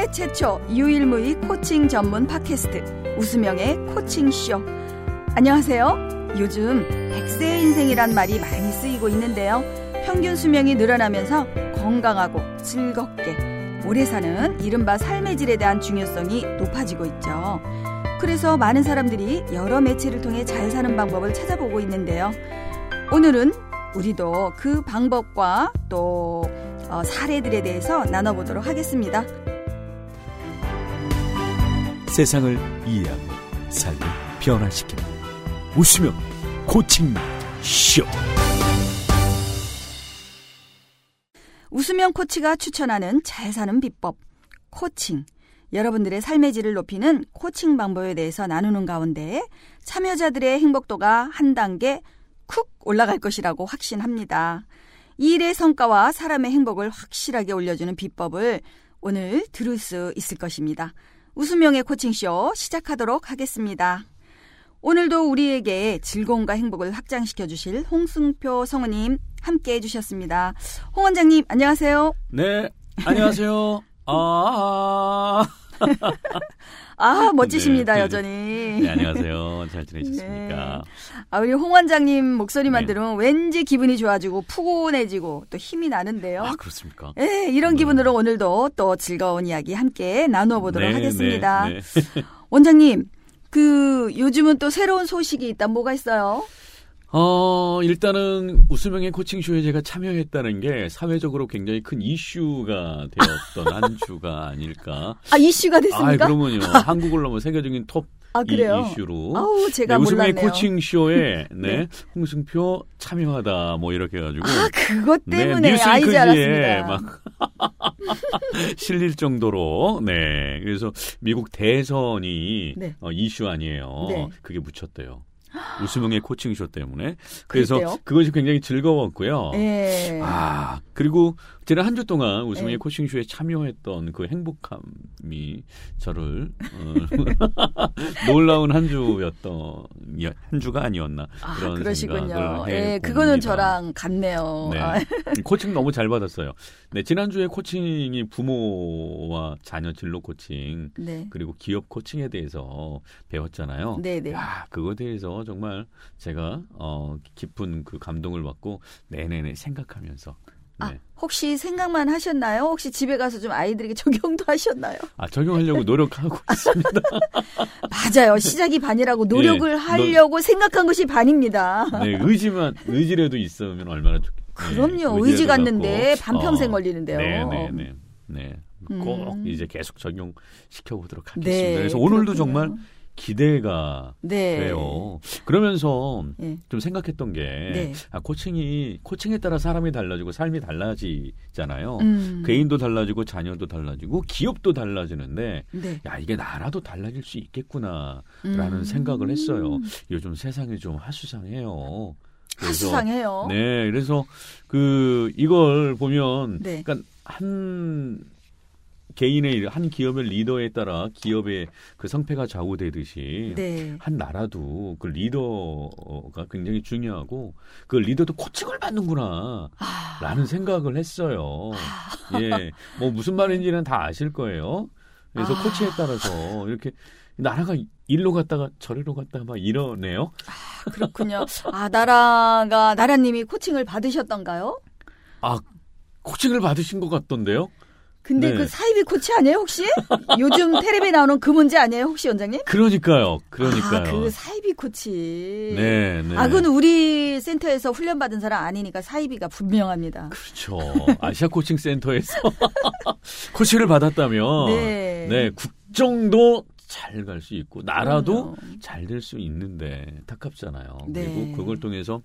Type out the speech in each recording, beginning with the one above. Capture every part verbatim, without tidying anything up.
국내 최초 유일무이 코칭 전문 팟캐스트 웃으명의 코칭쇼. 안녕하세요. 요즘 백세 인생이란 말이 많이 쓰이고 있는데요. 평균 수명이 늘어나면서 건강하고 즐겁게 오래 사는 이른바 삶의 질에 대한 중요성이 높아지고 있죠. 그래서 많은 사람들이 여러 매체를 통해 잘 사는 방법을 찾아보고 있는데요. 오늘은 우리도 그 방법과 또 어, 사례들에 대해서 나눠보도록 하겠습니다. 세상을 이해하고 삶을 변화시키는 웃으면 코칭 쇼. 웃으면 코치가 추천하는 잘 사는 비법, 코칭. 여러분들의 삶의 질을 높이는 코칭 방법에 대해서 나누는 가운데 참여자들의 행복도가 한 단계 쿡 올라갈 것이라고 확신합니다. 이 일의 성과와 사람의 행복을 확실하게 올려주는 비법을 오늘 들을 수 있을 것입니다. 웃으명의 코칭쇼 시작하도록 하겠습니다. 오늘도 우리에게 즐거움과 행복을 확장시켜 주실 홍승표 성우님 함께 해주셨습니다. 홍 원장님 안녕하세요. 네, 안녕하세요. 아, 아 멋지십니다. 네. 여전히. 네, 안녕하세요. 잘 지내셨습니까? 네. 아, 우리 홍 원장님 목소리만 네. 들으면 왠지 기분이 좋아지고 푸근해지고 또 힘이 나는데요. 아, 그렇습니까? 네, 이런 네. 기분으로 오늘도 또 즐거운 이야기 함께 나눠보도록 네, 하겠습니다. 네, 네. 원장님, 그 요즘은 또 새로운 소식이 있다. 뭐가 있어요? 어, 일단은 웃으명의 코칭쇼에 제가 참여했다는 게 사회적으로 굉장히 큰 이슈가 되었던 한 주가 아닐까. 아, 이슈가 됐습니까? 아, 그러면요. 한국을 넘어 세계적인 톱 아, 그래요? 이, 이슈로. 아우, 제가 네, 웃으명의 몰랐네요. 코칭쇼에 네, 네. 홍승표 참여하다 뭐 이렇게 해가지고. 아, 그것 때문에 네, 아이지 뉴스위크지에 알았습니다. 막 실릴 정도로. 네. 그래서 미국 대선이 네. 어, 이슈 아니에요. 네. 그게 묻혔대요. 웃으명의 코칭쇼 때문에. 그래서 그랬대요? 그것이 굉장히 즐거웠고요. 네. 아, 그리고 제가 한 주 동안 웃으명의 네. 코칭쇼에 참여했던 그 행복함이 저를 어, 놀라운 한 주였던 한 주가 아니었나 아, 그런 그러시군요. 생각을 예, 해봅니다. 그거는 저랑 같네요. 네. 아. 코칭 너무 잘 받았어요. 네, 지난주에 코칭이 부모와 자녀 진로 코칭 네. 그리고 기업 코칭에 대해서 배웠잖아요. 네네. 야, 그거에 대해서 정말 제가 어, 깊은 그 감동을 받고 내내내 생각하면서 네. 아, 혹시 생각만 하셨나요? 혹시 집에 가서 좀 아이들에게 적용도 하셨나요? 아, 적용하려고 노력하고 있습니다. 맞아요. 시작이 반이라고 노력을 네, 하려고 너, 생각한 것이 반입니다. 네, 의지만 의지라도 있으면 얼마나 좋. 그럼요. 네, 의지 갖고, 갖는데 반평생 어, 걸리는데요. 네, 네, 네. 네. 꼭 음. 이제 계속 적용시켜 보도록 하겠습니다. 네, 그래서 오늘도 그렇군요. 정말 기대가 네. 돼요. 그러면서 네. 좀 생각했던 게 네. 아, 코칭이 코칭에 따라 사람이 달라지고 삶이 달라지잖아요. 음. 개인도 달라지고 자녀도 달라지고 기업도 달라지는데 네. 야, 이게 나라도 달라질 수 있겠구나라는 음. 생각을 했어요. 요즘 세상이 좀 하수상해요. 그래서, 하수상해요. 네, 그래서 그 이걸 보면, 네. 그러니까 한 개인의 한 기업의 리더에 따라 기업의 그 성패가 좌우되듯이 네. 한 나라도 그 리더가 굉장히 중요하고 그 리더도 코칭을 받는구나라는 아. 생각을 했어요. 아. 예, 뭐 무슨 말인지는 다 아실 거예요. 그래서 아. 코치에 따라서 이렇게 나라가 일로 갔다가 저리로 갔다가 막 이러네요. 아, 그렇군요. 아, 나라가, 나라님이 코칭을 받으셨던가요? 아, 코칭을 받으신 것 같던데요? 근데 네. 그 사이비 코치 아니에요, 혹시? 요즘 텔레비에 나오는 그 문제 아니에요, 혹시 원장님? 그러니까요. 그러니까요. 아, 그 사이비 코치. 네, 네. 아, 그건 우리 센터에서 훈련받은 사람 아니니까 사이비가 분명합니다. 그렇죠. 아시아 코칭 센터에서 코칭을 받았다면 네. 네, 국정도 잘 갈 수 있고 나라도 그럼요. 잘 될 수 있는데 안타깝잖아요. 네. 그리고 그걸 통해서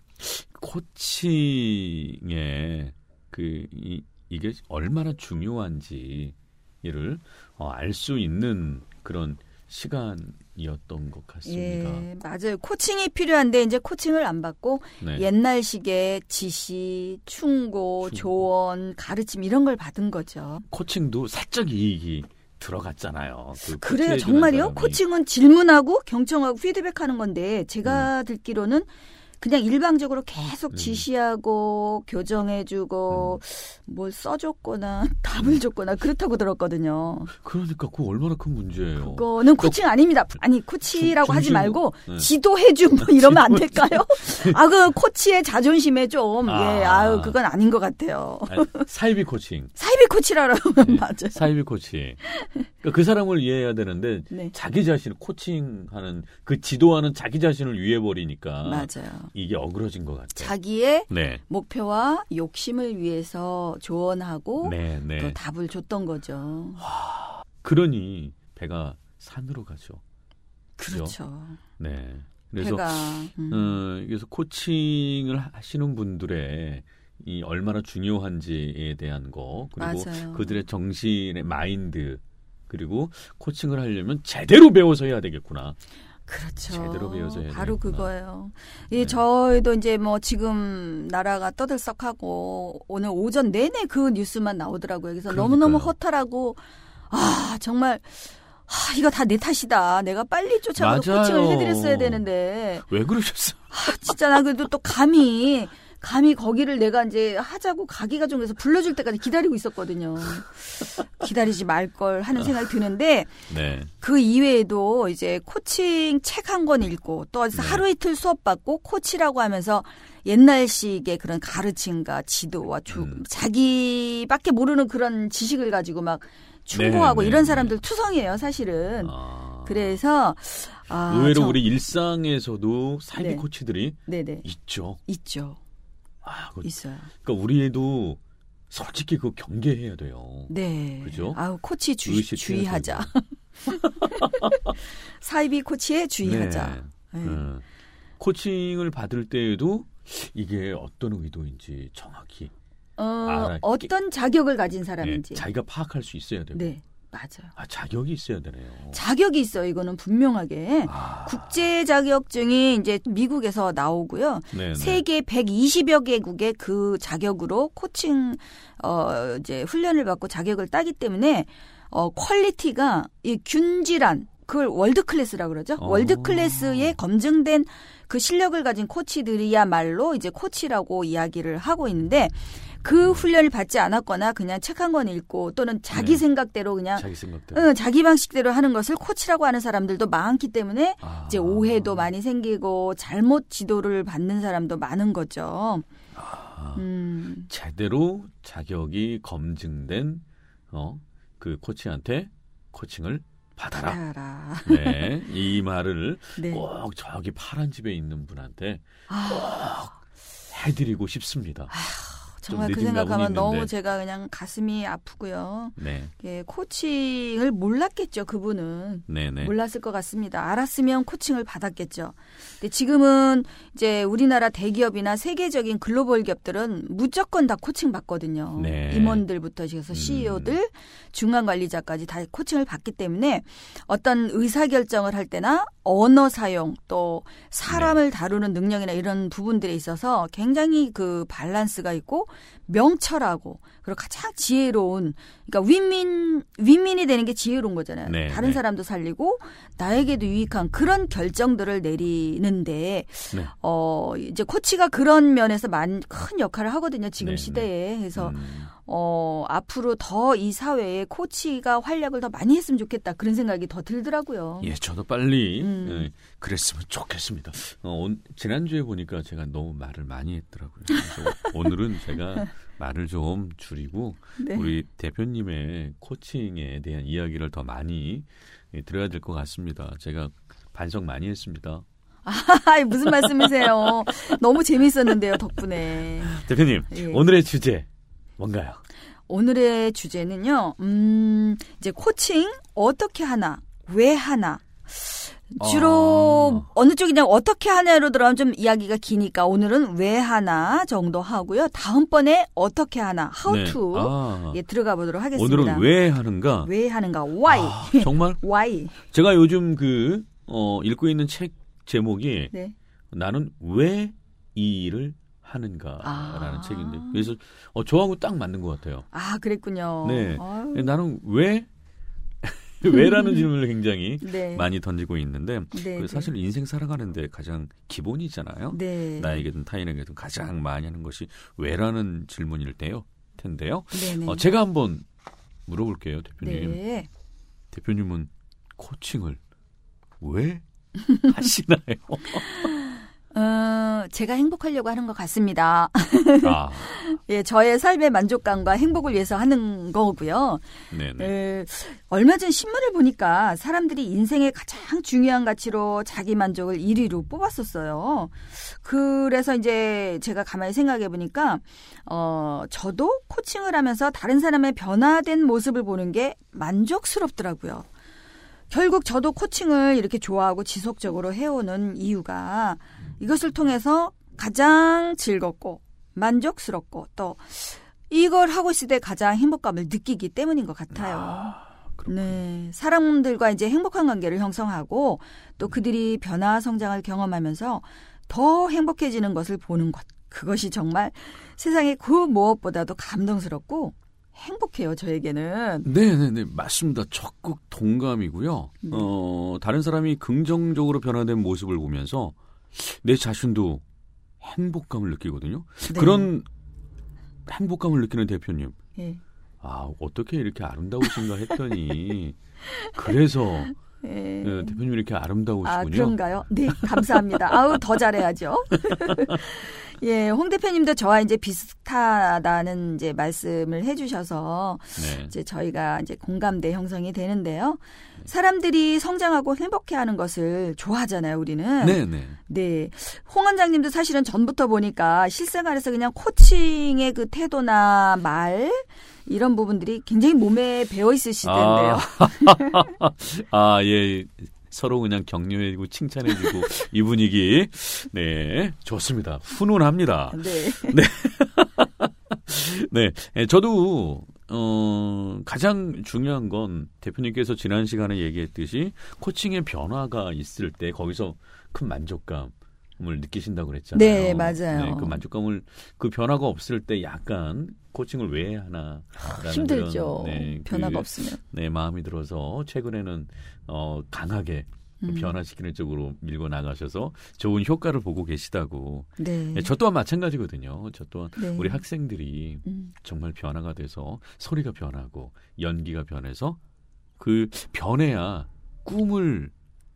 코칭의 그 이, 이게 얼마나 중요한지 이를 어, 알 수 있는 그런 시간이었던 것 같습니다. 예, 맞아요. 코칭이 필요한데 이제 코칭을 안 받고 네. 옛날식의 지시, 충고, 충고. 조언, 가르침 이런 걸 받은 거죠. 코칭도 사적 이익이 들어갔잖아요. 그 그래요, 코치해주는 정말요? 사람이. 코칭은 질문하고 경청하고 피드백하는 건데 제가 음. 듣기로는 그냥 일방적으로 계속 음. 지시하고 교정해주고 음. 뭘 써줬거나 답을 줬거나 그렇다고 들었거든요. 그러니까 그거 얼마나 큰 문제예요. 그거는 코칭 아닙니다. 아니 코치라고 중- 하지 중심- 말고 네. 지도해줌 뭐 이러면 안 될까요? 아, 그 코치의 자존심에 좀 아. 예, 아유 그건 아닌 것 같아요. 아니, 사이비 코칭. 사이비 코치라면 네. 맞아요. 사이비 코치. 그러니까 그 사람을 이해해야 되는데 네. 자기 자신을 코칭하는 그 지도하는 자기 자신을 위해버리니까 맞아요. 이게 어그러진 것 같아요. 자기의 네, 목표와 욕심을 위해서 조언하고 네, 네. 또 답을 줬던 거죠. 그러니 배가 산으로 가죠. 그죠? 그렇죠. 네. 그래서 배가 음. 어, 그래서 코칭을 하시는 분들의 이 얼마나 중요한지에 대한 거 그리고 맞아요. 그들의 정신의 마인드 그리고 코칭을 하려면 제대로 배워서 해야 되겠구나. 그렇죠. 제대로 배워서 해야 바로 되겠구나. 그거예요. 예, 네. 저희도 이제 뭐 지금 나라가 떠들썩하고 오늘 오전 내내 그 뉴스만 나오더라고요. 그래서 그러니까요. 너무너무 허탈하고 아 정말 아, 이거 다 내 탓이다. 내가 빨리 쫓아가서 맞아요. 코칭을 해드렸어야 되는데 왜 그러셨어? 아, 진짜 나 그래도 또 감히 감히 거기를 내가 이제 하자고 가기가 좀 그래서 불러줄 때까지 기다리고 있었거든요. 기다리지 말 걸 하는 생각이 드는데 네. 그 이외에도 이제 코칭 책 한 권 읽고 또 어디서 네. 하루 이틀 수업 받고 코치라고 하면서 옛날식의 그런 가르침과 지도와 주, 음. 자기밖에 모르는 그런 지식을 가지고 막 충고하고 네, 네, 이런 네. 사람들 투성이에요, 사실은. 아. 그래서 아, 의외로 저- 우리 일상에서도 사이비 네. 코치들이 네네 있죠. 있죠, 아, 그, 있어요. 그러니까 우리 애도 솔직히 그거 경계해야 돼요. 네. 그죠? 아우 코치 주, 의식해야 주의하자. 되고. 사이비 코치에 주의하자. 네. 네. 음. 코칭을 받을 때에도 이게 어떤 의도인지 정확히 어, 알아. 어떤 자격을 가진 네, 사람인지. 자기가 파악할 수 있어야 되고. 네, 맞아요. 아, 자격이 있어야 되네요. 자격이 있어요. 이거는 분명하게. 아, 국제 자격증이 이제 미국에서 나오고요. 네, 네. 세계 백이십여 개국의 그 자격으로 코칭 어 이제 훈련을 받고 자격을 따기 때문에 어 퀄리티가 이 균질한 그걸 월드 클래스라고 그러죠. 어. 월드 클래스에 검증된 그 실력을 가진 코치들이야말로 이제 코치라고 이야기를 하고 있는데 그 훈련을 받지 않았거나 그냥 책 한 권 읽고 또는 자기 네. 생각대로 그냥 자기 생각대로. 응, 자기 방식대로 하는 것을 코치라고 하는 사람들도 많기 때문에 아. 이제 오해도 많이 생기고 잘못 지도를 받는 사람도 많은 거죠. 아, 음, 제대로 자격이 검증된 어, 그 코치한테 코칭을 받아라. 알아라. 네, 이 말을 네. 꼭 저기 파란 집에 있는 분한테 아, 해드리고 싶습니다. 정말 그 늦은 생각하면 가문이 너무 있는데. 제가 그냥 가슴이 아프고요. 네, 예, 코칭을 몰랐겠죠, 그분은. 네, 네. 몰랐을 것 같습니다. 알았으면 코칭을 받았겠죠. 근데 지금은 이제 우리나라 대기업이나 세계적인 글로벌 기업들은 무조건 다 코칭 받거든요. 네. 임원들부터 해서 씨이오들, 중간 관리자까지 다 코칭을 받기 때문에 어떤 의사결정을 할 때나 언어 사용 또 사람을 다루는 능력이나 이런 부분들에 있어서 굉장히 그 밸런스가 있고 명철하고 그리고 가장 지혜로운 그러니까 윈민 윈민이 되는 게 지혜로운 거잖아요. 네, 다른 네. 사람도 살리고 나에게도 유익한 그런 결정들을 내리는데 네. 어 이제 코치가 그런 면에서 많은 큰 역할을 하거든요. 지금 네, 시대에. 그래서 음, 어 앞으로 더 이 사회에 코치가 활약을 더 많이 했으면 좋겠다. 그런 생각이 더 들더라고요. 예, 저도 빨리 음. 예, 그랬으면 좋겠습니다. 어, 온, 지난주에 보니까 제가 너무 말을 많이 했더라고요. 그래서 오늘은 제가 말을 좀 줄이고 네. 우리 대표님의 코칭에 대한 이야기를 더 많이 예, 들어야 될 것 같습니다. 제가 반성 많이 했습니다. 아, 무슨 말씀이세요? 너무 재밌었는데요, 덕분에. 대표님, 예. 오늘의 주제 뭔가요? 오늘의 주제는요, 음, 이제 코칭 어떻게 하나, 왜 하나. 주로 아. 어느 쪽이냐 어떻게 하냐로 들어가면 좀 이야기가 기니까 오늘은 왜 하나 정도 하고요. 다음번에 어떻게 하나, how 네. to 아, 예, 들어가 보도록 하겠습니다. 오늘은 왜 하는가? 왜 하는가, why. 아, 정말 why. 제가 요즘 그 어, 읽고 있는 책 제목이 네. 나는 왜 이 일을 하는가라는 아. 책인데 그래서 어, 저하고 딱 맞는 것 같아요. 아, 그랬군요. 네. 아유. 나는 왜 왜라는 질문을 굉장히 네. 많이 던지고 있는데 네, 그 사실 인생 살아가는데 가장 기본이잖아요. 네. 나에게든 타인에게든 가장 많이 하는 것이 왜라는 질문일 때요. 텐데요. 네, 어, 제가 한번 물어볼게요, 대표님. 네. 대표님은 코칭을 왜 하시나요? 어, 제가 행복하려고 하는 것 같습니다. 아. 예, 저의 삶의 만족감과 행복을 위해서 하는 거고요. 네네. 에, 얼마 전 신문을 보니까 사람들이 인생의 가장 중요한 가치로 자기 만족을 일 위로 뽑았었어요. 그래서 이제 제가 가만히 생각해 보니까 어, 저도 코칭을 하면서 다른 사람의 변화된 모습을 보는 게 만족스럽더라고요. 결국 저도 코칭을 이렇게 좋아하고 지속적으로 해오는 이유가 이것을 통해서 가장 즐겁고 만족스럽고 또 이걸 하고 있을 때 가장 행복감을 느끼기 때문인 것 같아요. 아, 네, 사람들과 이제 행복한 관계를 형성하고 또 그들이 변화 성장을 경험하면서 더 행복해지는 것을 보는 것. 그것이 정말 세상의 그 무엇보다도 감동스럽고 행복해요, 저에게는. 네네네, 맞습니다. 적극 동감이고요. 네. 어, 다른 사람이 긍정적으로 변화된 모습을 보면서 내 자신도 행복감을 느끼거든요. 네. 그런 행복감을 느끼는 대표님. 네. 아, 어떻게 이렇게 아름다우신가 했더니 그래서 네. 네, 대표님이 이렇게 아름다우시군요. 아, 그런가요? 네, 감사합니다. 아우, 더 잘해야죠. 예, 홍 대표님도 저와 이제 비슷하다는 이제 말씀을 해주셔서 네. 이제 저희가 이제 공감대 형성이 되는데요. 사람들이 성장하고 행복해하는 것을 좋아하잖아요, 우리는. 네, 네. 네, 홍 원장님도 사실은 전부터 보니까 실생활에서 그냥 코칭의 그 태도나 말 이런 부분들이 굉장히 몸에 배어 있으시던데요. 아, 아 예. 서로 그냥 격려해주고 칭찬해주고 이 분위기 네 좋습니다. 훈훈합니다. 네. 네. 네. 저도 어, 가장 중요한 건 대표님께서 지난 시간에 얘기했듯이 코칭의 변화가 있을 때 거기서 큰 만족감을 느끼신다고 그랬잖아요. 네, 맞아요. 네, 그 만족감을 그 변화가 없을 때 약간 코칭을 왜 하나 힘들죠. 그런, 네, 변화가 그, 없으면. 네, 마음이 들어서 최근에는 어, 강하게 음. 변화시키는 쪽으로 밀고 나가셔서 좋은 효과를 보고 계시다고. 네. 네, 저 또한 마찬가지거든요. 저 또한 네. 우리 학생들이 음. 정말 변화가 돼서 소리가 변하고 연기가 변해서 그 변해야 꿈을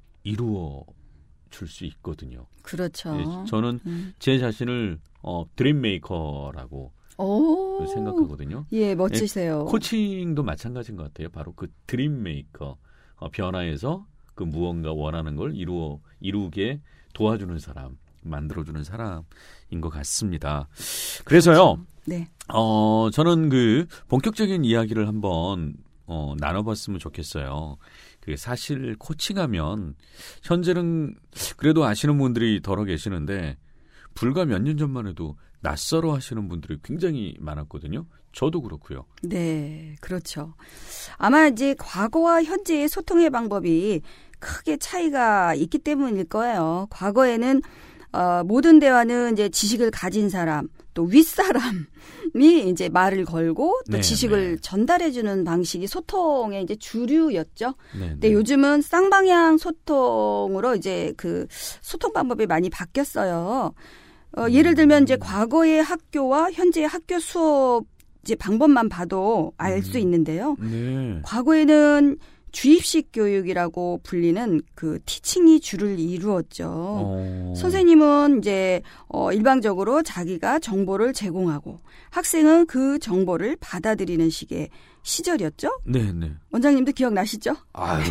이루어 줄 수 있거든요. 그렇죠. 네, 저는 음. 제 자신을 어, 드림 메이커라고 오. 생각하거든요. 예, 멋지세요. 네, 코칭도 마찬가지인 것 같아요. 바로 그 드림 메이커, 어, 변화해서 그 무언가 원하는 걸 이루어 이루게 도와주는 사람, 만들어주는 사람인 것 같습니다. 그래서요, 네. 어, 저는 그 본격적인 이야기를 한번 어, 나눠봤으면 좋겠어요. 그 사실 코칭하면 현재는 그래도 아시는 분들이 덜어 계시는데 불과 몇 년 전만 해도 낯설어 하시는 분들이 굉장히 많았거든요. 저도 그렇고요. 네, 그렇죠. 아마 이제 과거와 현재의 소통의 방법이 크게 차이가 있기 때문일 거예요. 과거에는 어, 모든 대화는 이제 지식을 가진 사람, 또 윗사람이 이제 말을 걸고 또 네, 지식을 네. 전달해주는 방식이 소통의 이제 주류였죠. 네, 근데 네. 요즘은 쌍방향 소통으로 이제 그 소통 방법이 많이 바뀌었어요. 어, 예를 들면 이제 과거의 학교와 현재의 학교 수업 이제 방법만 봐도 알 수 음. 있는데요. 네. 과거에는 주입식 교육이라고 불리는 그 티칭이 주를 이루었죠. 어. 선생님은 이제 어 일방적으로 자기가 정보를 제공하고 학생은 그 정보를 받아들이는 식의 시절이었죠. 네, 네. 원장님도 기억나시죠? 아유.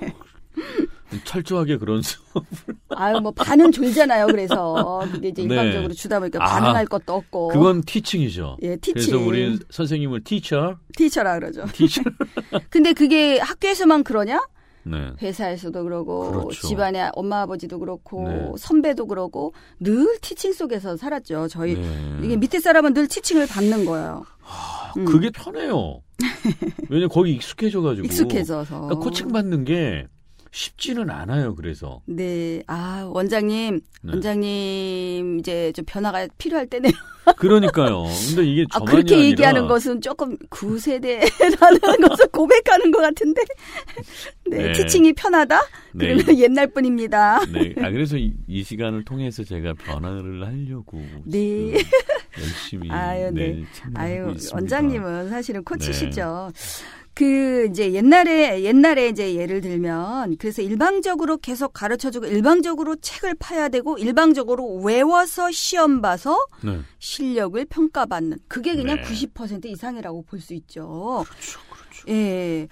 철저하게 그런 수업을. 아유, 뭐 반은 졸잖아요. 그래서 그게 이제 네. 일방적으로 주다 보니까 아, 반응할 것도 없고. 그건 티칭이죠. 예, 티칭. 그래서 우리 선생님을 티처, 티처라 그러죠. 티처. 근데 그게 학교에서만 그러냐? 네. 회사에서도 그러고 그렇죠. 집안에 엄마 아버지도 그렇고 네. 선배도 그러고 늘 티칭 속에서 살았죠. 저희 네. 이게 밑에 사람은 늘 티칭을 받는 거예요. 하, 음. 그게 편해요. 왜냐면 거기 익숙해져가지고. 익숙해져서. 그러니까 코칭 받는 게 쉽지는 않아요. 그래서. 네. 아, 원장님, 네. 원장님 이제 좀 변화가 필요할 때네요. 그러니까요. 근데 이게 아, 저만이 그렇게 아니라 얘기하는 것은 조금 구세대라는 것을 고백하는 것 같은데. 네, 네. 티칭이 편하다? 네. 그러면 옛날 뿐입니다. 네. 아, 그래서 이, 이 시간을 통해서 제가 변화를 하려고 네. 열심히 아유, 네. 네, 참여하고 아유, 있습니다. 원장님은 사실은 코치시죠. 네. 그 이제 옛날에 옛날에 이제 예를 들면 그래서 일방적으로 계속 가르쳐주고 일방적으로 책을 파야 되고 일방적으로 외워서 시험 봐서 네. 실력을 평가받는 그게 그냥 네. 구십 퍼센트 이상이라고 볼 수 있죠. 그렇죠, 그렇죠. 예.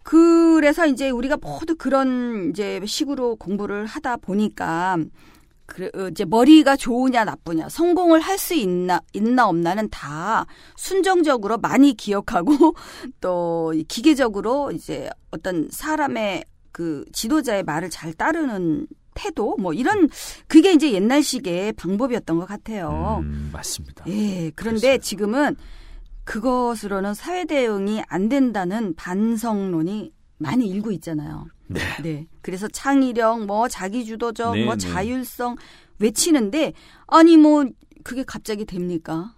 그래서 이제 우리가 모두 그런 이제 식으로 공부를 하다 보니까 그 이제 머리가 좋으냐 나쁘냐 성공을 할 수 있나 있나 없나는 다 순정적으로 많이 기억하고 또 기계적으로 이제 어떤 사람의 그 지도자의 말을 잘 따르는 태도 뭐 이런 그게 이제 옛날식의 방법이었던 것 같아요. 음, 맞습니다. 예. 그런데 그랬어요. 지금은 그것으로는 사회 대응이 안 된다는 반성론이 많이 일고 있잖아요. 네. 네. 그래서 창의력, 뭐 자기주도적, 네, 뭐 네. 자율성 외치는데 아니 뭐 그게 갑자기 됩니까?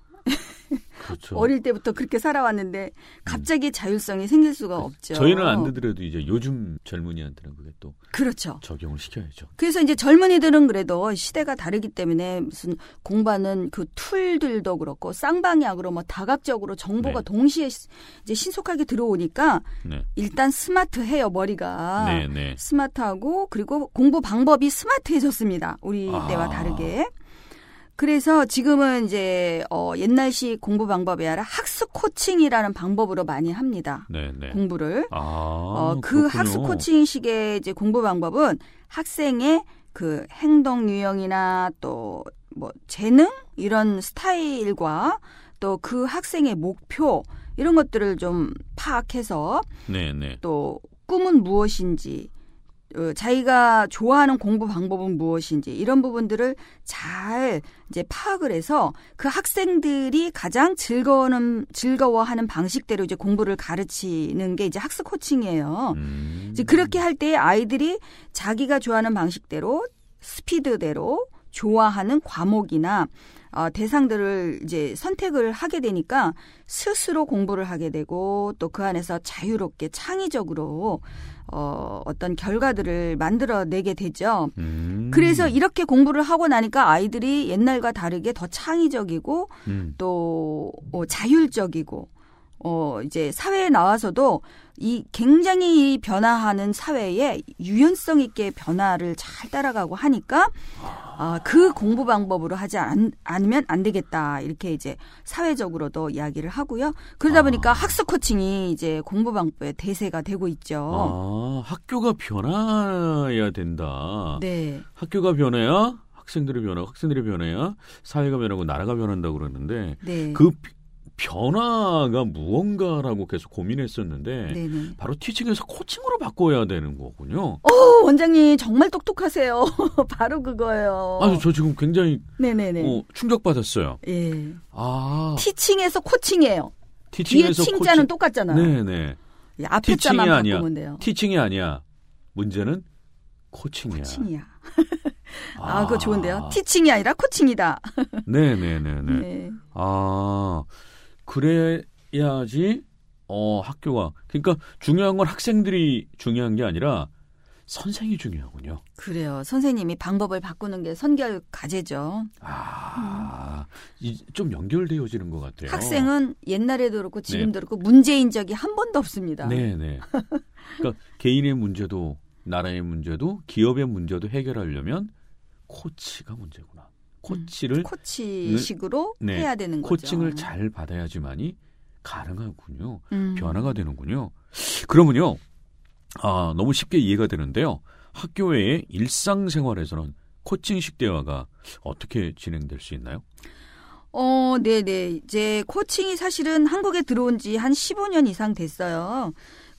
그렇죠. 어릴 때부터 그렇게 살아왔는데 갑자기 자율성이 생길 수가 없죠. 저희는 안 되더라도 이제 요즘 젊은이한테는 그게 또 그렇죠. 적용을 시켜야죠. 그래서 이제 젊은이들은 그래도 시대가 다르기 때문에 무슨 공부하는 그 툴들도 그렇고 쌍방향으로 뭐 다각적으로 정보가 네. 동시에 이제 신속하게 들어오니까 네. 일단 스마트해요, 머리가. 네, 네. 스마트하고 그리고 공부 방법이 스마트해졌습니다. 우리 아. 때와 다르게. 그래서 지금은 이제 어 옛날식 공부 방법이 아니라 학습 코칭이라는 방법으로 많이 합니다. 네, 네. 공부를. 아, 어, 그 그렇군요. 학습 코칭식의 이제 공부 방법은 학생의 그 행동 유형이나 또 뭐 재능 이런 스타일과 또 그 학생의 목표 이런 것들을 좀 파악해서 네, 네. 또 꿈은 무엇인지 어, 자기가 좋아하는 공부 방법은 무엇인지 이런 부분들을 잘 이제 파악을 해서 그 학생들이 가장 즐거워하는 즐거워하는 방식대로 이제 공부를 가르치는 게 이제 학습 코칭이에요. 음. 이제 그렇게 할 때 아이들이 자기가 좋아하는 방식대로 스피드대로 좋아하는 과목이나 어, 대상들을 이제 선택을 하게 되니까 스스로 공부를 하게 되고 또 그 안에서 자유롭게 창의적으로 어, 어떤 결과들을 만들어내게 되죠. 음. 그래서 이렇게 공부를 하고 나니까 아이들이 옛날과 다르게 더 창의적이고 음. 또 어, 자율적이고 어, 이제 사회에 나와서도 이 굉장히 변화하는 사회에 유연성 있게 변화를 잘 따라가고 하니까 아, 그 공부 방법으로 하지 않, 않으면 안 되겠다. 이렇게 이제 사회적으로도 이야기를 하고요. 그러다 보니까 아. 학습 코칭이 이제 공부 방법의 대세가 되고 있죠. 아, 학교가 변화해야 된다. 네. 학교가 변해야 학생들이 변하고 학생들이 변해야 사회가 변하고 나라가 변한다고 그러는데 네. 그 변화가 무언가라고 계속 고민했었는데 네네. 바로 티칭에서 코칭으로 바꿔야 되는 거군요. 어, 원장님 정말 똑똑하세요. 바로 그거예요. 아, 저 지금 굉장히 네네네. 어, 충격받았어요. 예. 아, 티칭에서 코칭이에요. 뒤에 티칭에서 칭자는 코칭. 똑같잖아요. 네네. 예, 앞에 티칭이 자만 아니야. 바꾸면 돼요. 티칭이 아니야. 문제는 코칭이야. 코칭이야. 아, 그거 좋은데요. 티칭이 아니라 코칭이다. 네네네네. 네. 아, 그래야지, 어, 학교가. 그러니까 중요한 건 학생들이 중요한 게 아니라 선생이 중요하군요. 그래요. 선생님이 방법을 바꾸는 게 선결 과제죠. 아, 이, 좀 연결되어지는 것 같아요. 학생은 옛날에도 그렇고 지금도 네. 그렇고 문제인 적이 한 번도 없습니다. 네네. 그러니까 개인의 문제도 나라의 문제도 기업의 문제도 해결하려면 코치가 문제구나. 코치를 음, 코치식으로 네, 해야 되는 거죠. 코칭을 잘 받아야지만이 가능하군요. 음. 변화가 되는군요. 그러면요. 아, 너무 쉽게 이해가 되는데요. 학교 외의 일상생활에서는 코칭식 대화가 어떻게 진행될 수 있나요? 어, 네네. 이제 코칭이 사실은 한국에 들어온 지 한 십오 년 이상 됐어요.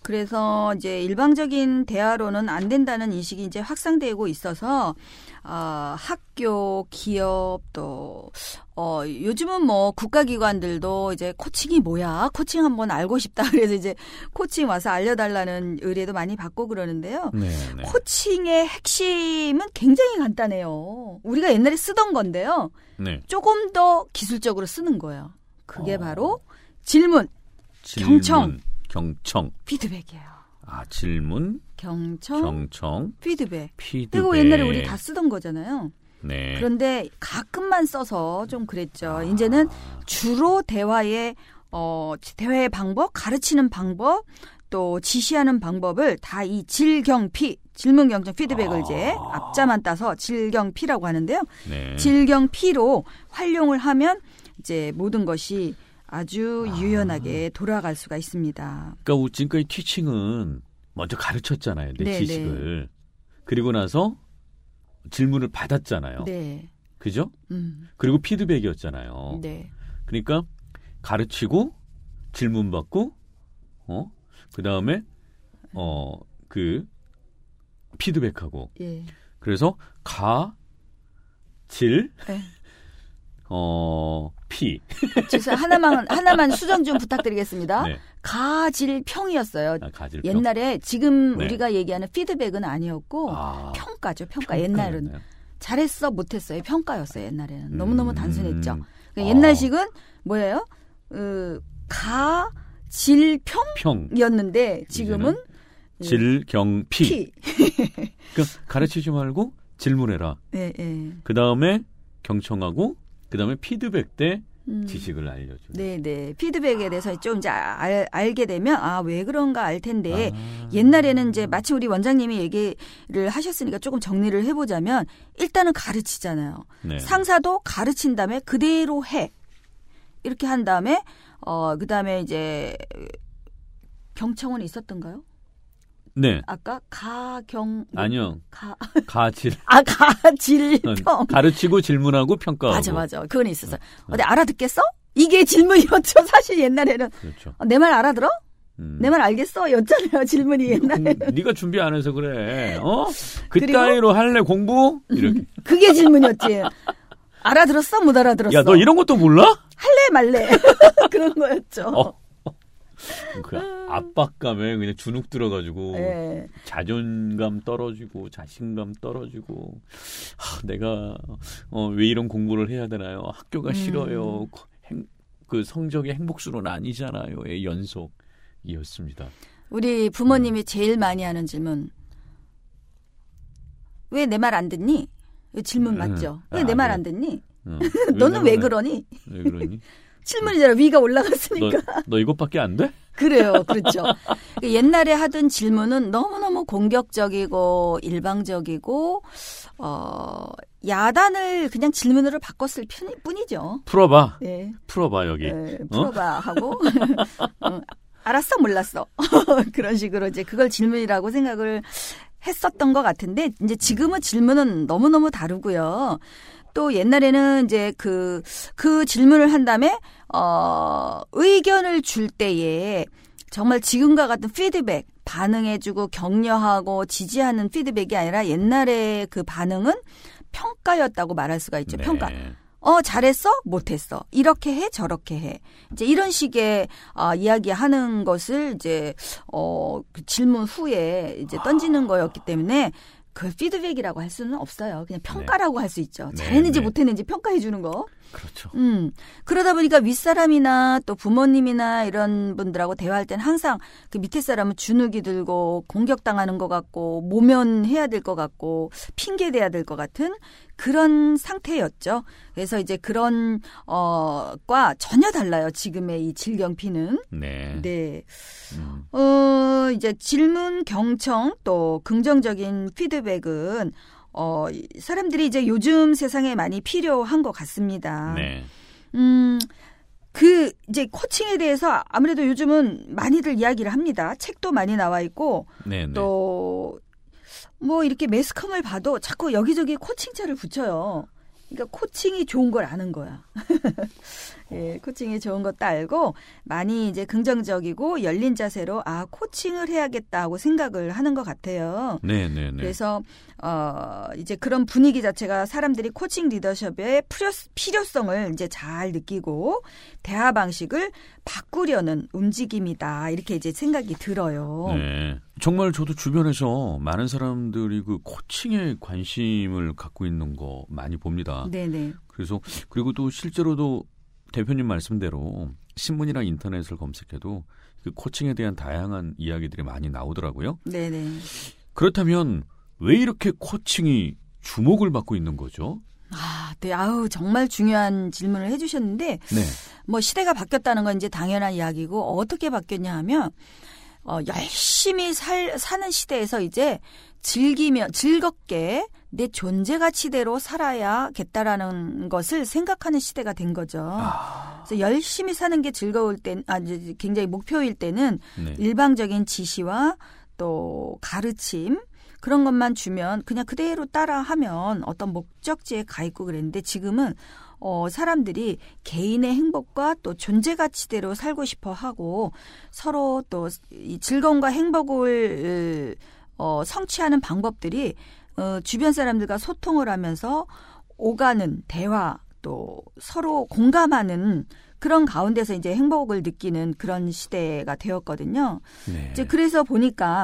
그래서 이제 일방적인 대화로는 안 된다는 인식이 이제 확산되고 있어서 어, 학교, 기업 또 어, 요즘은 뭐 국가기관들도 이제 코칭이 뭐야? 코칭 한번 알고 싶다. 그래서 이제 코칭 와서 알려달라는 의뢰도 많이 받고 그러는데요. 네, 네. 코칭의 핵심은 굉장히 간단해요. 우리가 옛날에 쓰던 건데요. 네. 조금 더 기술적으로 쓰는 거예요. 그게 어. 바로 질문, 질문, 경청, 경청. 피드백이에요. 아, 질문, 경청, 경청, 피드백. 피드백. 이거 옛날에 우리 다 쓰던 거잖아요. 네. 그런데 가끔만 써서 좀 그랬죠. 아. 이제는 주로 대화의 어 대화의 방법, 가르치는 방법, 또 지시하는 방법을 다 이 질경피, 질문 경청 피드백을 아. 이제 앞자만 따서 질경피라고 하는데요. 네. 질경피로 활용을 하면 이제 모든 것이 아주 유연하게 아. 돌아갈 수가 있습니다. 그러니까 지금까지 티칭은 먼저 가르쳤잖아요. 내 네, 지식을. 네. 그리고 나서 질문을 받았잖아요. 네. 그죠? 음. 그리고 피드백이었잖아요. 네. 그러니까 가르치고 질문 받고 어? 그다음에 어, 그 피드백하고. 예. 그래서 가 질 네. 어, 피. 죄송 하나만 하나만 수정 좀 부탁드리겠습니다. 네. 가질평이었어요. 아, 가질평. 옛날에 지금 네. 우리가 얘기하는 피드백은 아니었고 아, 평가죠. 평가. 옛날은 잘했어, 못했어요. 평가였어요. 옛날에는 너무너무 단순했죠. 음. 그러니까 옛날식은 뭐예요? 어, 가질평이었는데 지금은 질경피. 피. 그러니까 가르치지 말고 질문해라. 네, 네. 그 다음에 경청하고 그 다음에 피드백 때 음. 지식을 알려줘. 네네. 피드백에 대해서 좀 이제 알, 알게 되면 아, 왜 그런가 알 텐데 아. 옛날에는 이제 마치 우리 원장님이 얘기를 하셨으니까 조금 정리를 해보자면 일단은 가르치잖아요. 네. 상사도 가르친 다음에 그대로 해. 이렇게 한 다음에 어, 그 다음에 이제 경청은 있었던가요? 네. 아까 가경 아니요. 가 가질. 아 가질평. 가르치고 질문하고 평가하고. 맞아 맞아. 그건 있었어요. 어, 어디 알아듣겠어? 이게 질문이었죠. 사실 옛날에는. 그렇죠. 어, 내 말 알아들어? 음. 내 말 알겠어? 였잖아요. 질문이 옛날에는. 음, 네가 준비 안 해서 그래. 어? 그따위로 할래 공부? 이렇게. 그게 질문이었지. 알아들었어? 못 알아들었어? 야, 너 이런 것도 몰라? 할래 말래. 그런 거였죠. 어. 그 압박감에 그냥 주눅 들어가지고 네. 자존감 떨어지고 자신감 떨어지고 하, 내가 어, 왜 이런 공부를 해야 되나요? 학교가 싫어요. 음. 행, 그 성적이 행복수는 아니잖아요의 연속이었습니다. 우리 부모님이 음. 제일 많이 하는 질문. 왜 내 말 안 듣니? 질문 맞죠? 왜 내 말 안 듣니? 어. 너는 왜 그러니? 왜 그러니? 질문이잖아. 위가 올라갔으니까. 너, 너 이것밖에 안 돼? 그래요. 그렇죠. 옛날에 하던 질문은 너무너무 공격적이고 일방적이고 어, 야단을 그냥 질문으로 바꿨을 뿐이죠. 풀어봐. 네. 풀어봐 여기. 네, 풀어봐 어? 하고 어, 알았어 몰랐어. 그런 식으로 이제 그걸 질문이라고 생각을 했었던 것 같은데 이제 지금은 질문은 너무너무 다르고요. 또 옛날에는 이제 그, 그 질문을 한 다음에, 어, 의견을 줄 때에 정말 지금과 같은 피드백, 반응해주고 격려하고 지지하는 피드백이 아니라 옛날에 그 반응은 평가였다고 말할 수가 있죠. 네. 평가. 어, 잘했어? 못했어. 이렇게 해? 저렇게 해. 이제 이런 식의, 어, 이야기하는 것을 이제, 어, 그 질문 후에 이제 던지는 거였기 때문에 그 피드백이라고 할 수는 없어요. 그냥 평가라고 네. 할 수 있죠. 잘했는지 네, 네. 못했는지 평가해 주는 거. 그렇죠. 음. 그러다 보니까 윗사람이나 또 부모님이나 이런 분들하고 대화할 때는 항상 그 밑에 사람은 주눅이 들고 공격당하는 것 같고 모면해야 될 것 같고 핑계대야 될 것 같은 그런 상태였죠. 그래서 이제 그런 어과 전혀 달라요. 지금의 이 질경피는. 네. 네. 음. 어 이제 질문, 경청 또 긍정적인 피드백은 어 사람들이 이제 요즘 세상에 많이 필요한 것 같습니다. 네. 음. 그 이제 코칭에 대해서 아무래도 요즘은 많이들 이야기를 합니다. 책도 많이 나와 있고 네, 네. 또 뭐 이렇게 매스컴을 봐도 자꾸 여기저기 코칭자를 붙여요. 그러니까 코칭이 좋은 걸 아는 거야. 예, 코칭이 좋은 것도 알고 많이 이제 긍정적이고 열린 자세로 아 코칭을 해야겠다고 생각을 하는 것 같아요. 네, 네, 네. 그래서 어 이제 그런 분위기 자체가 사람들이 코칭 리더십의 필요성을 이제 잘 느끼고 대화 방식을 바꾸려는 움직임이다 이렇게 이제 생각이 들어요. 네, 정말 저도 주변에서 많은 사람들이 그 코칭에 관심을 갖고 있는 거 많이 봅니다. 네, 네. 그래서 그리고 또 실제로도 대표님 말씀대로 신문이나 인터넷을 검색해도 그 코칭에 대한 다양한 이야기들이 많이 나오더라고요. 네네. 그렇다면 왜 이렇게 코칭이 주목을 받고 있는 거죠? 아, 네, 아우 정말 중요한 질문을 해주셨는데, 네. 뭐 시대가 바뀌었다는 건 이제 당연한 이야기고 어떻게 바뀌었냐 하면 어, 열심히 살 사는 시대에서 이제 즐기며 즐겁게 내 존재 가치대로 살아야겠다라는 것을 생각하는 시대가 된 거죠. 아. 그래서 열심히 사는 게 즐거울 때, 아, 굉장히 목표일 때는 네. 일방적인 지시와 또 가르침 그런 것만 주면 그냥 그대로 따라하면 어떤 목적지에 가 있고 그랬는데 지금은 어, 사람들이 개인의 행복과 또 존재 가치대로 살고 싶어 하고 서로 또 이 즐거움과 행복을 어, 성취하는 방법들이 어, 주변 사람들과 소통을 하면서 오가는 대화 또 서로 공감하는 그런 가운데서 이제 행복을 느끼는 그런 시대가 되었거든요. 네. 이제 그래서 보니까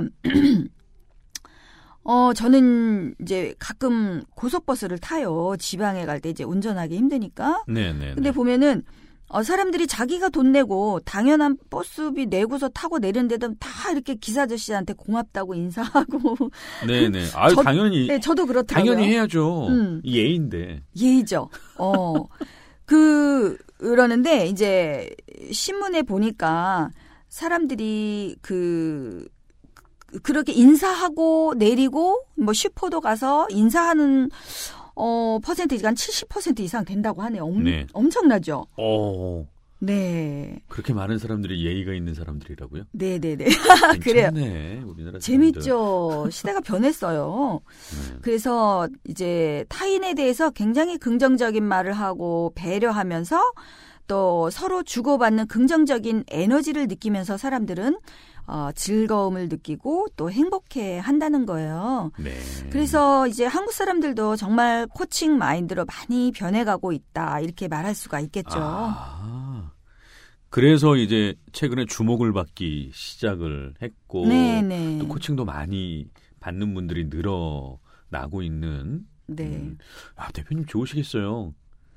어, 저는 이제 가끔 고속버스를 타요. 지방에 갈 때 이제 운전하기 힘드니까. 네네. 근데 보면은 어, 사람들이 자기가 돈 내고 당연한 버스비 내고서 타고 내리는데도 다 이렇게 기사 아저씨한테 고맙다고 인사하고. 네네. 아유, 저, 당연히. 네, 저도 그렇더라고요. 당연히 해야죠. 음. 예의인데. 예의죠. 어. 그, 그러는데 이제 신문에 보니까 사람들이 그, 그렇게 인사하고 내리고 뭐 슈퍼도 가서 인사하는 어 퍼센트가 한 칠십 퍼센트 이상 된다고 하네요. 엄, 네. 엄청나죠. 오. 네. 그렇게 많은 사람들이 예의가 있는 사람들이라고요? 네, 네, 네. 그래요. 우리나라 재밌죠. 시대가 변했어요. 네. 그래서 이제 타인에 대해서 굉장히 긍정적인 말을 하고 배려하면서 또 서로 주고받는 긍정적인 에너지를 느끼면서 사람들은 어, 즐거움을 느끼고 또 행복해 한다는 거예요. 네. 그래서 이제 한국 사람들도 정말 코칭 마인드로 많이 변해가고 있다. 이렇게 말할 수가 있겠죠. 아, 그래서 이제 최근에 주목을 받기 시작을 했고 네네. 또 코칭도 많이 받는 분들이 늘어나고 있는. 네. 음. 아, 대표님 좋으시겠어요.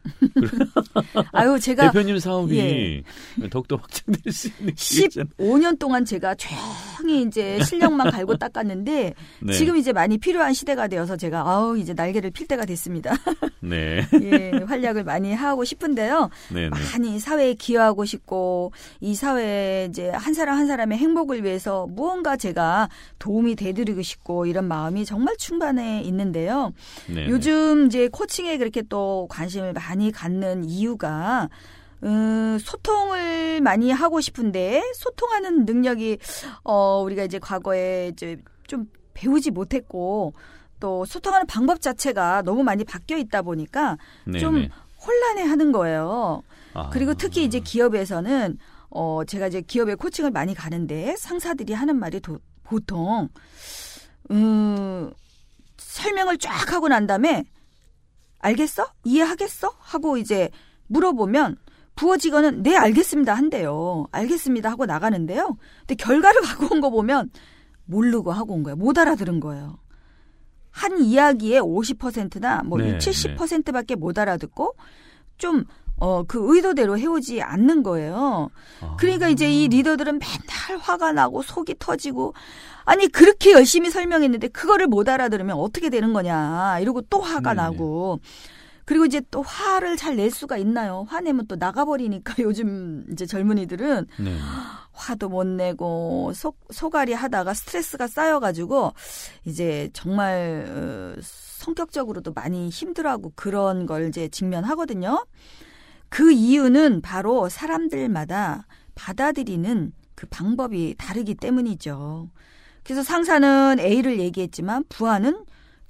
아유, 제가 대표님 사업이 예. 더욱더 확장될 수 있는 십오 년 동안 제가 조용히 이제 실력만 갈고 닦았는데 네. 지금 이제 많이 필요한 시대가 되어서 제가 아우 이제 날개를 필 때가 됐습니다. 네. 예, 활약을 많이 하고 싶은데요. 네네. 많이 사회에 기여하고 싶고 이 사회에 이제 한 사람 한 사람의 행복을 위해서 무언가 제가 도움이 되드리고 싶고 이런 마음이 정말 충만해 있는데요. 네네. 요즘 이제 코칭에 그렇게 또 관심을 많이 많이 갖는 이유가 음, 소통을 많이 하고 싶은데 소통하는 능력이 어, 우리가 이제 과거에 이제 좀 배우지 못했고 또 소통하는 방법 자체가 너무 많이 바뀌어 있다 보니까 네네. 좀 혼란해하는 거예요. 아. 그리고 특히 이제 기업에서는 어, 제가 이제 기업에 코칭을 많이 가는데 상사들이 하는 말이 도, 보통 음, 설명을 쫙 하고 난 다음에 알겠어? 이해하겠어? 하고 이제 물어보면 부하 직원은 네 알겠습니다 한대요. 알겠습니다 하고 나가는데요. 근데 결과를 갖고 온 거 보면 모르고 하고 온 거예요. 못 알아들은 거예요. 한 이야기의 오십 퍼센트나 뭐 네, 칠십 퍼센트밖에 못 알아듣고 좀 어, 그 의도대로 해오지 않는 거예요. 아. 그러니까 이제 이 리더들은 맨날 화가 나고 속이 터지고 아니 그렇게 열심히 설명했는데 그거를 못 알아들으면 어떻게 되는 거냐 이러고 또 화가 네네. 나고 그리고 이제 또 화를 잘 낼 수가 있나요? 화내면 또 나가버리니까 요즘 이제 젊은이들은 네. 화도 못 내고 속, 소갈이 하다가 스트레스가 쌓여가지고 이제 정말 어, 성격적으로도 많이 힘들어하고 그런 걸 이제 직면하거든요. 그 이유는 바로 사람들마다 받아들이는 그 방법이 다르기 때문이죠. 그래서 상사는 A를 얘기했지만 부하는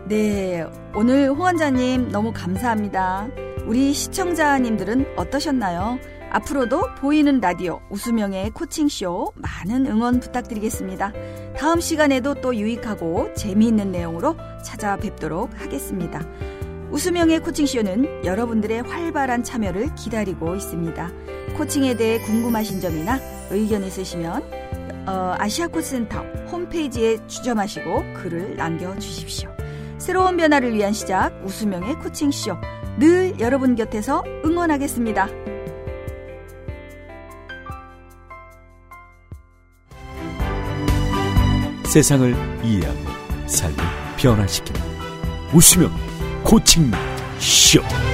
네, 오늘 홍 원장님 너무 감사합니다. 우리 시청자님들은 어떠셨나요? 앞으로도 보이는 라디오 웃으명의 코칭쇼 많은 응원 부탁드리겠습니다. 다음 시간에도 또 유익하고 재미있는 내용으로 찾아뵙도록 하겠습니다. 웃으명의 코칭쇼는 여러분들의 활발한 참여를 기다리고 있습니다. 코칭에 대해 궁금하신 점이나 의견 있으시면 어, 아시아코치센터 홈페이지에 주점하시고 글을 남겨주십시오. 새로운 변화를 위한 시작 웃으명의 코칭쇼, 늘 여러분 곁에서 응원하겠습니다. 세상을 이해하고 삶을 변화시키는 웃으명 코칭 쇼.